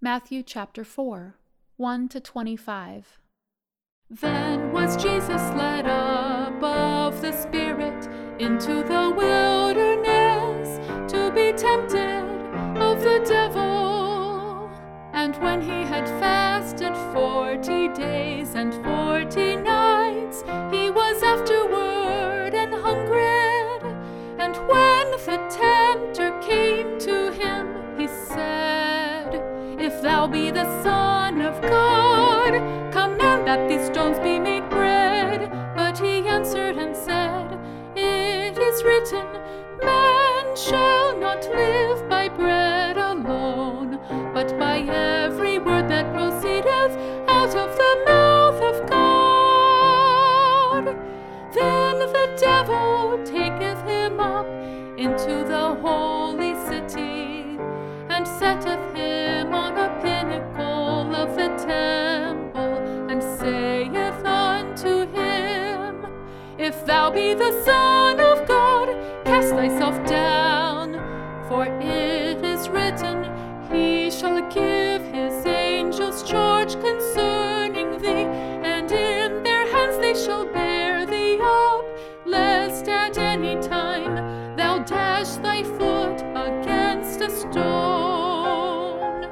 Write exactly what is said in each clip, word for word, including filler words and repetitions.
Matthew chapter four, one to twenty-five. Then was Jesus led up of the Spirit into the wilderness to be tempted of the devil. And when he had fasted forty days and forty nights, he was afterward and hungered. And when the tempter came to him, he said, If thou be the Son of God, command that these stones be made bread. But he answered and said, It is written, Man shall not live by bread alone, but by every word that proceedeth out of the mouth of God. Then the devil taketh him up into the holy city, and setteth him on a pinnacle of the temple, and saith unto him, If thou be the Son of God, cast thyself down, for it is written, He shall give his angels charge concerning thee, and in their hands they shall bear thee up, lest at any time thou dash thy foot against a stone.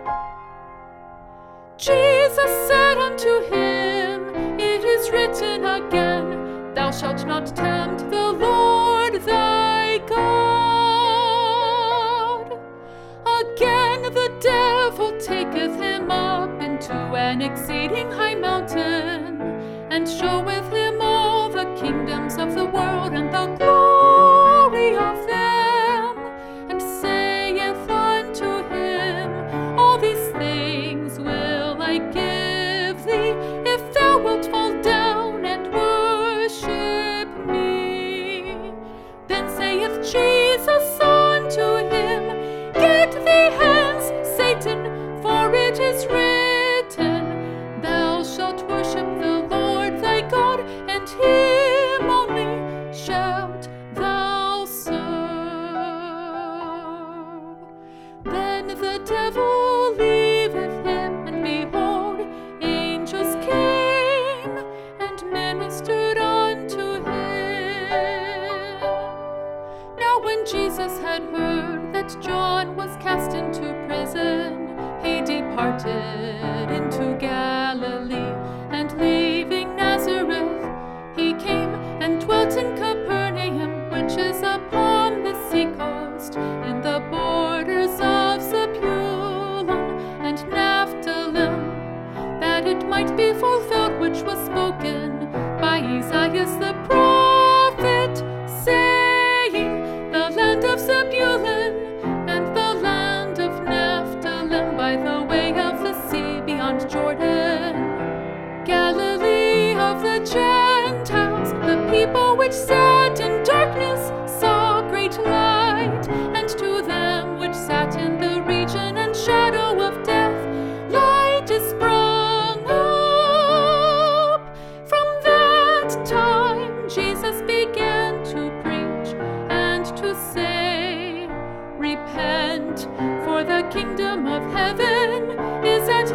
Jesus said unto him, It is written again, Thou shalt not tempt the Lord thy God. Again the devil taketh him up into an exceeding high mountain, and showeth him all the kingdoms of the world and the glory of them, and saith unto him, All these things will I give thee, if thou wilt fall down and worship me. Then saith Jesus unto him, Get thee hence, Satan, for it is written, Thou shalt worship the Lord thy God, and him only shalt thou serve. Then the devil leaveth him, and behold, angels came and ministered unto him. Now when Jesus had heard that John was cast into prison, he departed into Galilee, and leaving Nazareth, he came and dwelt in Capernaum, which is upon the seacoast, in the borders of Zebulun and Naphtali, that it might be fulfilled which was spoken by Isaiah the prophet, saying, The land of Zebulun and the land of Naphtali by the way of the sea beyond Jordan, Galilee of the Gentiles, the people which sat in darkness saw great light, and to them which sat in the region and shadow of death, light is sprung up. From that time Jesus began to preach and to say, Repent, for the kingdom of heaven is at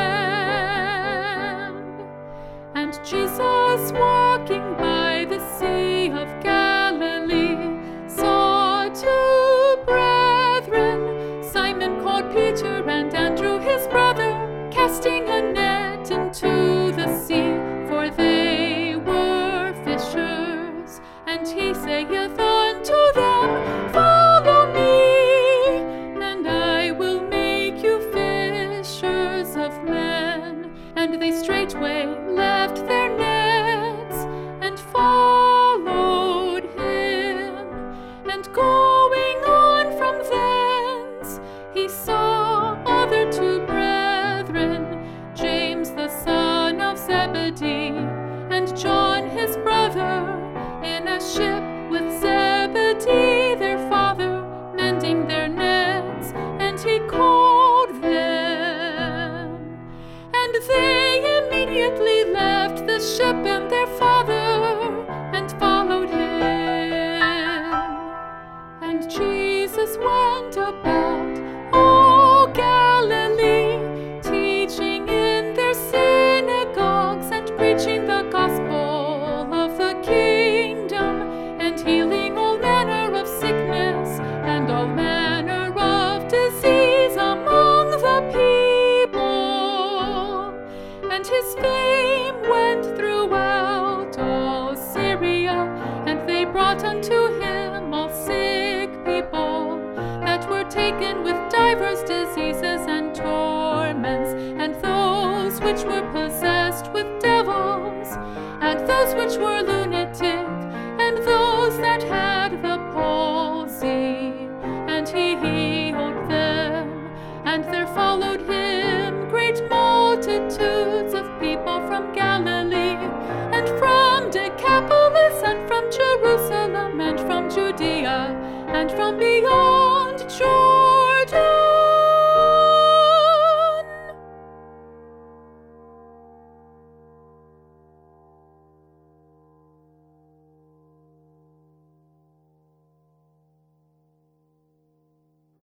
hand. And Jesus, walking by the Sea of Galilee, saw two brethren, Simon called Peter and Andrew his brother, casting a net into the sea, for they were fishers. And he saith unto them, Follow me, and I will make you fishers of men. And they straightway left their nets and followed his fame went throughout all Syria, and they brought unto him all sick people that were taken with divers diseases and torments, and those which were possessed with devils, and those which were lunatic, and those that had the palsy, and he healed them. And there followed him great multitudes of people from Galilee, and from Decapolis, and from Jerusalem, and from Judea, and from beyond